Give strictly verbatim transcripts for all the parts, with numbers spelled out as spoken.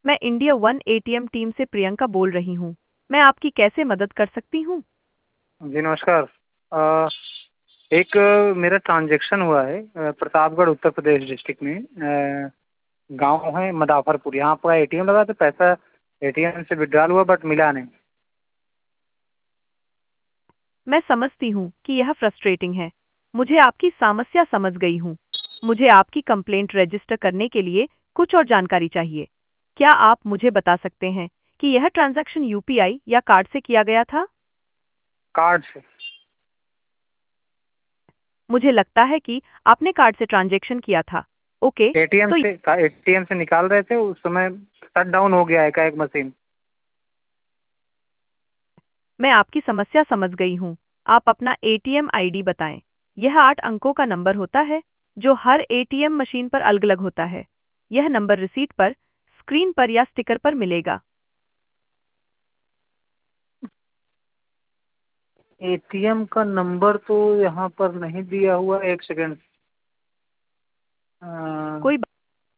मैं India one ATM team से प्रियंका बोल रही हूँ। मैं आपकी कैसे मदद कर सकती हूँ? जी नमस्कार। अ, एक अ, मेरा ट्रांजैक्शन हुआ है अ, प्रतापगढ़ उत्तर प्रदेश डिस्ट्रिक्ट में। अ, गांव है मदाफरपुर, यहाँ पर एटीएम लगा तो पैसा एटीएम से विड्रॉल हुआ बट मिला नहीं। मैं समझती हूँ कि यह फ्रस्ट्रेटिंग है। मुझे आपकी समस्या समझ गई हूँ। मुझे आपकी कंप्लेंट रजिस्टर करने के लिए कुछ और जानकारी चाहिए। क्या आप मुझे बता सकते हैं कि यह ट्रांजैक्शन यूपीआई या कार्ड से किया गया था? कार्ड से। मुझे लगता है कि आपने कार्ड से ट्रांजैक्शन किया था। ओके, एटीएम तो से एटीएम से निकाल रहे थे, उस समय शट डाउन हो गया है का एक मशीन। मैं आपकी समस्या समझ गई हूँ। आप अपना एटीएम आईडी बताएं। यह आठ अंकों का नंबर होता है जो हर एटीएम मशीन पर अलग-अलग होता है। यह नंबर रिसीट पर, स्क्रीन पर या स्टिकर पर मिलेगा। एटीएम का नंबर तो यहाँ पर नहीं दिया हुआ, एक सेकेंड। कोई बात-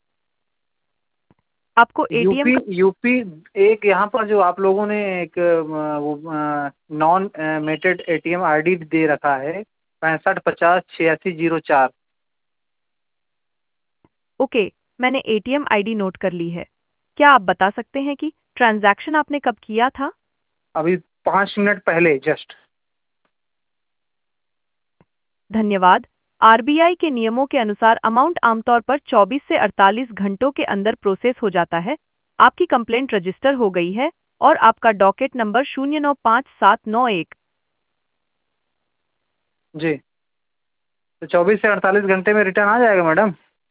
आपको एटीएम यूपी का यूपी एक यहाँ पर जो आप लोगों ने एक अ, वो नॉन मेटेड एटीएम आईडी दे रखा है, पैंसठ पचास छियासी जीरो चार। ओके, मैंने एटीएम आईडी नोट कर ली है। क्या आप बता सकते हैं कि ट्रांजैक्शन आपने कब किया था? अभी पाँच मिनट पहले जस्ट। धन्यवाद। आरबीआई के नियमों के अनुसार अमाउंट आमतौर पर चौबीस से अड़तालीस घंटों के अंदर प्रोसेस हो जाता है। आपकी कंप्लेंट रजिस्टर हो गई है और आपका डॉकेट नंबर शून्य नौ पाँच सात नौ एक। जी, तो चौबीस से अड़तालीस घंटे में रिटर्न आ जाएगा मैडम?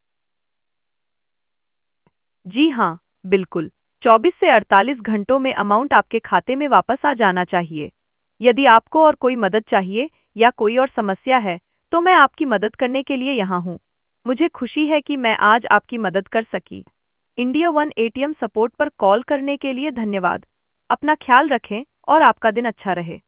जी हाँ, बिल्कुल। चौबीस से अड़तालीस घंटों में अमाउंट आपके खाते में वापस आ जाना चाहिए। यदि आपको और कोई मदद चाहिए या कोई और समस्या है, तो मैं आपकी मदद करने के लिए यहाँ हूँ। मुझे खुशी है कि मैं आज आपकी मदद कर सकी। इंडिया वन एटीएम सपोर्ट पर कॉल करने के लिए धन्यवाद। अपना ख्याल रखें और आपका दिन अच्छा रहे।